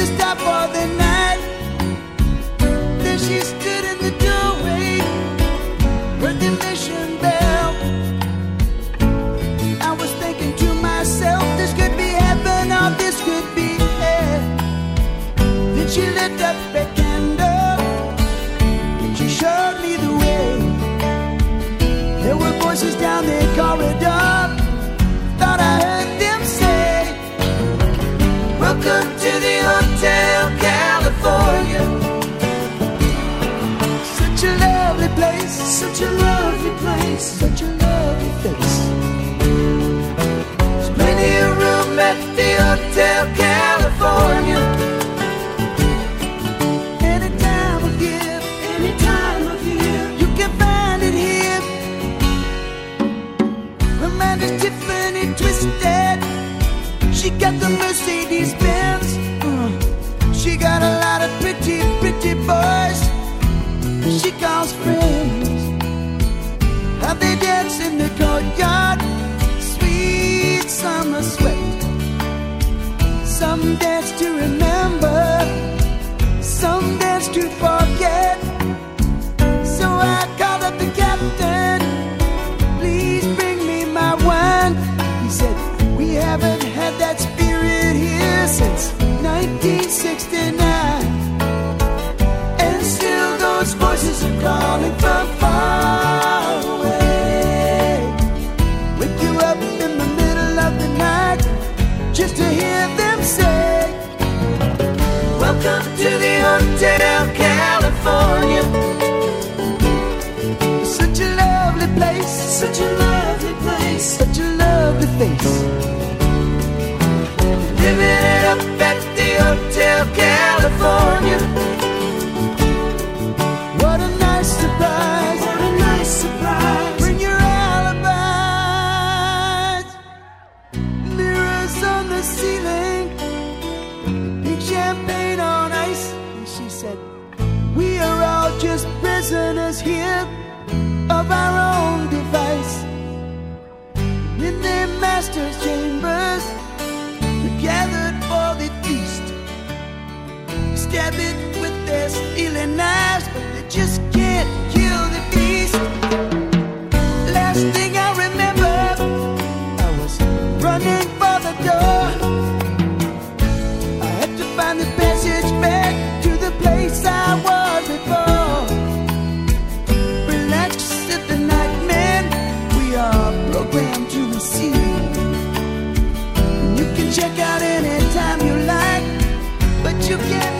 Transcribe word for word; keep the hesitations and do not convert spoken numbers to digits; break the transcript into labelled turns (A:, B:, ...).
A: stop for the night. Then she stood in the doorway, heard the mission bell. I was thinking to myself, this could be heaven or this could be hell. Then she lit up a candle and she showed me the way. There were voices down the corridor, thought I heard them say, welcome to the Hotel California. Such a lovely place, such a lovely place, such a lovely face. There's plenty of room at the Hotel California. Any time of year, any time of year, you can find it here. Her mind is Tiffany twisted. She got the Mercedes Benz. Uh, she got a lot of pretty, pretty boys she calls friends. How they dance in the courtyard, sweet summer sweat. Some dance to remember, some dance to forget. So I called up the captain, please bring me my wine. He said, we haven't had that spirit here since nineteen sixty-nine. And still those voices are calling from far away. Wake you up in the middle of the night just to hear them say, welcome to the Hotel California. Such a lovely place, such a lovely place, such a lovely face. Living it up at the Hotel California. What a nice surprise, what a nice surprise. Bring your alibis. Mirrors on the ceiling, pink champagne on ice. And she said, we are all just prisoners here of our own device. In their master's chambers, gathered for the feast, stab it with their stealing knives, but they just can't kill the beast. Last thing I remember, I was running for the door. I had to find the passage back to the place I was before. Relax, said the night man, we are programmed to receive. Check out anytime you like, but you can't